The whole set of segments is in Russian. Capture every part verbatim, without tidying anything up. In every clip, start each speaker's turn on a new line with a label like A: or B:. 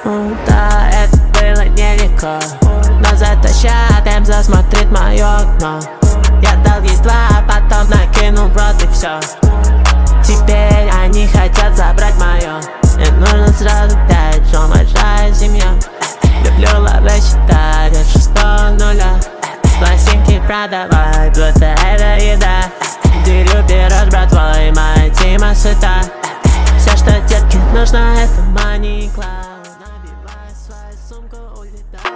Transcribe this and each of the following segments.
A: Да, это было нелегко, но зато ща Темза смотрит мое окно. Я дал ей два, потом накинул брод и все. Теперь они хотят забрать мое. Мне нужно сразу пять, что большая семья. Люблю лавы считать от шестого нуля. Пластинки продавай, будто это еда. Дырю берешь, братвой, моя тима сыта. Все, что детке нужно, это money cloud. Набивай свою сумку, улетай.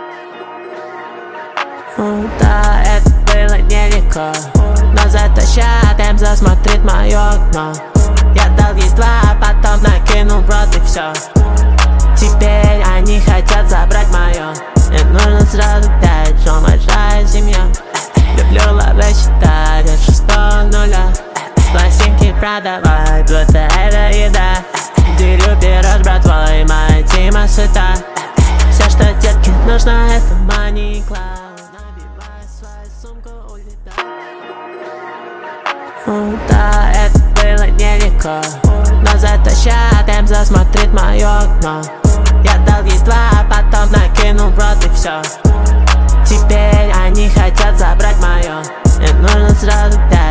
A: Да, это было нелегко, но зато ща Темза смотрит мое окно. Я дал ей два, потом накинул брод и все. Теперь они хотят забрать мое. Мне нужно сразу пять, что большая семья. Люблю лавы считать от шестого нуля. Пластинки продавай, будто это еда. Дырю берешь, братвой, моя тима сыта. Все, что детке нужно, это money cloud. Набивай свою сумку, улетай. Да, это было нелегко, но зато ща Темза смотрит мое окно. Я дал ей два, потом накинул брод и все. Теперь они хотят забрать мое. Мне нужно сразу пять.